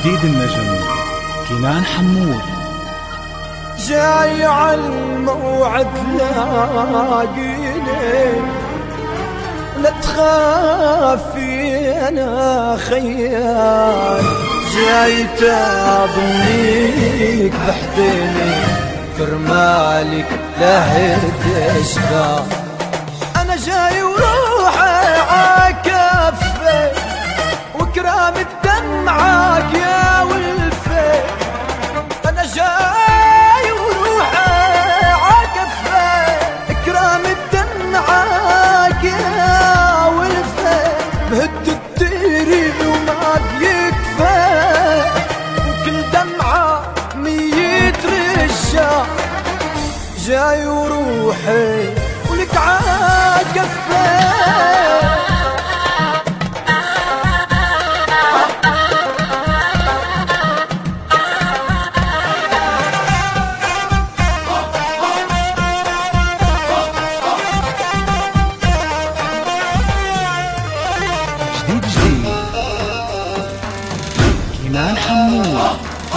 جديد النجم كنان حمود. جاي عالموعد لاقيني، لا تخافي انا خيال، جاي تضميك بحضني كرمالك لهد اشبال. انا جاي وروحي عكفي وكرام الدمعك يا ولفي. انا جاي وروحي عكفي كرام الدمعك يا ولفي. بهد الديري وما بيكفي، وكل دمعة 100 رشة. جاي وروحي ولك عكفي. جديد كنان حمود.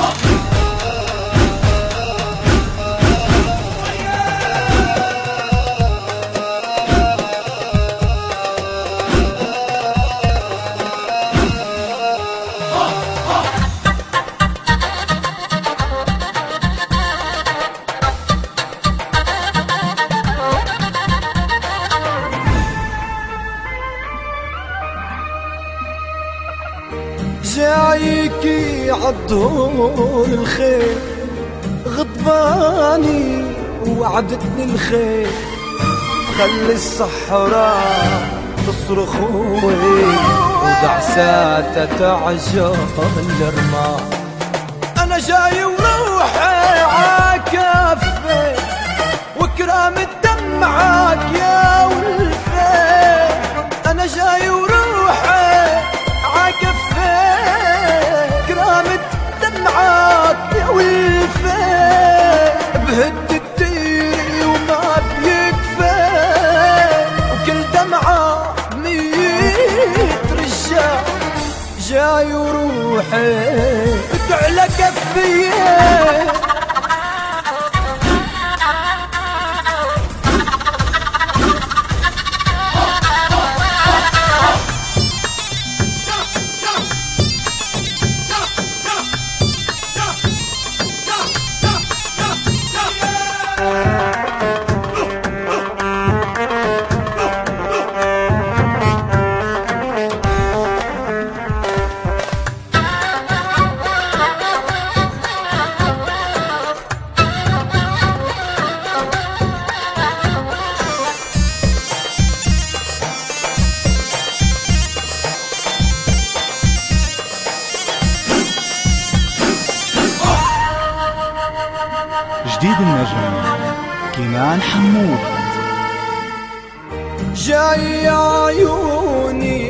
جايكي عالظهور الخير، غضباني وعدتني الخير. خلي الصحراء تصرخ ودعساتها تعجب الرمال. انا جاي وروحي عكفي وكرام الدمعك يا ولفي. انا جاي وروحي عكفي كرام الدمعك يا ولفي. بهد الديري وما بيكفي، وكل دمعة 100 رشة. جاي وروحي على كفي. جديد النجم كنان حمود. جاي يا عيوني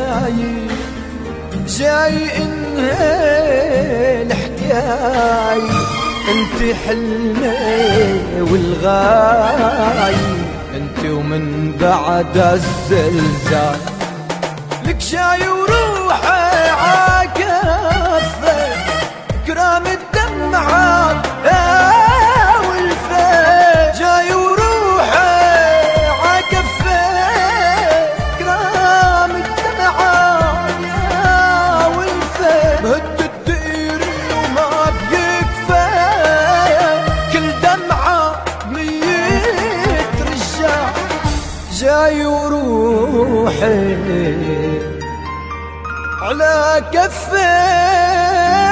جاي انهي الحكاي. انت حلمي والغاي، انت ومن بعد الزلزال. لك جاي وروحي عكفي كرام الدمعات يا ولفي. جاي وروحي عكفي كرام الدمعات يا ولفي. بهد الديري وما بيكفي، كل دمعة 100 رشة. جاي وروحي على كفي.